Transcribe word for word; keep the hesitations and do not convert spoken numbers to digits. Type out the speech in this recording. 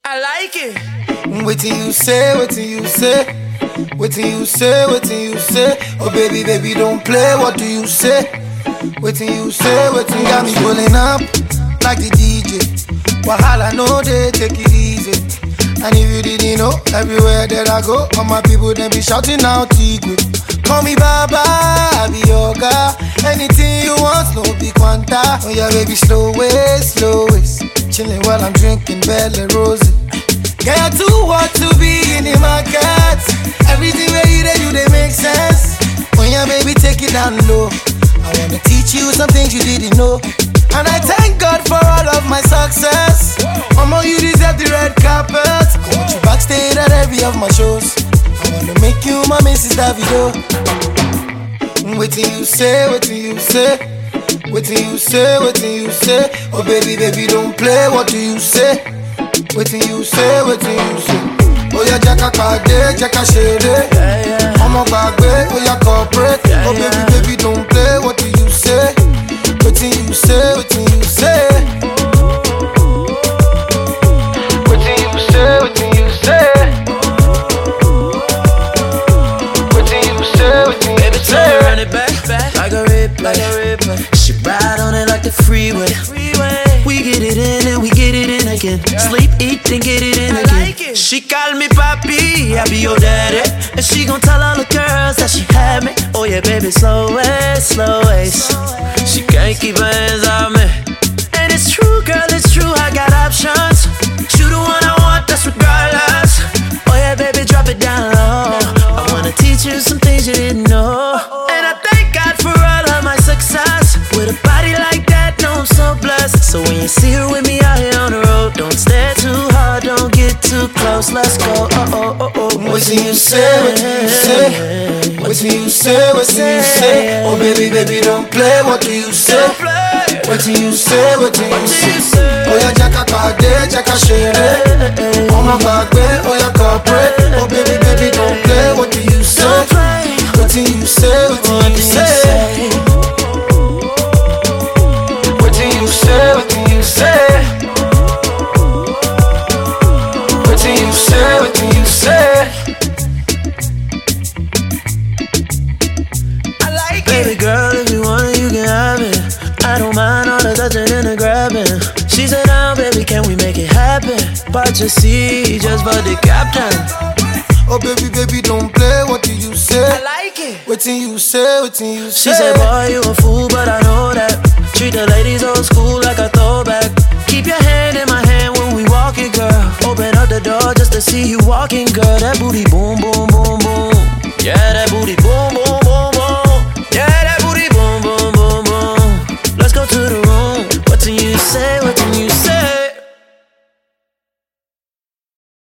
I like it. Wait till you say, wait till you say. Wait till you say, wait till you say. Oh baby, baby, don't play, what do you say? Wait till you say, wait till you got me pulling up like the D J. Wahala, no, they take it easy. And if you didn't know, everywhere that I go, all my people, they be shouting out Tigwe. Call me Baba, I be your guy. Anything you want, no big quanta. Oh yeah, baby, slow waist, slow waist. Chilling while I'm drinking Bella Rose. Get too hot to be in the market. Everything where you do, they make sense. When your baby take it down low, I wanna teach you some things you didn't know. And I thank God for all of my success. Mama, you deserve the red carpet. I want you backstage at every of my shows. I wanna make you my Missus Davido. Wait till you say, wait till you say. Wait till you say, wait till you say. Oh baby, baby, don't play, what do you say? Wait till you say, wait till you say. Oh yeah, Jacka Kade, Jacka Shede. I'ma bagbe, oh yeah, corporate. Oh baby, baby, don't play, what do you say? Wait till you say, wait till you say. Wait till you say, wait till you say. Wait till you say, wait till you say. Baby, tell me run it back, back like a replay. She ride on it like the freeway. We get it in and we get it in again. Sleep, eat, then get it in again. She call me papi, I be your daddy. And she gon' tell all the girls that she had me. Oh yeah, baby, slow waist, slow waist. She can't keep her hands on me. And it's true, girl, it's true, I got options. You the one I want, that's regardless. Oh yeah, baby, drop it down low. I wanna teach you some things you didn't know. And I thank God for all of my success. With a body like that, no, I'm so blessed. So when you see her with me out here on the road, don't stare too hard, don't get too close. Let's go, oh, oh, oh, oh. What till you say, what till you say. What till you say, what till you say. Oh baby, baby, don't play, what do you say? What till you say, what till you say. Oh yeah, Jacka Kade, Jacka Shede. Oh my bagbe, oh yeah, corporate. Oh baby, baby, don't play, what do you say? What till you say, what till you say. What till you say, what till you say. What till you say, what till you say. I like it. Baby girl, if you want it, you can have it. I don't mind all the touching and the grabbing. She said, now, baby, can we make it happen? But you see, just for the captain. Oh baby, baby, don't play, what do you say? I like it. What till you say, what till you say. She said, boy, you a fool, but I know that. Treat the ladies old school like a throwback. Keep your hand in my hand when we walking, girl. Open up the door just to see you walking, girl. That booty boom, boom, boom, boom. Yeah, that booty boom, boom, boom, boom. Yeah, that booty boom, boom, boom, boom. Let's go to the room. What do you say, what do you say?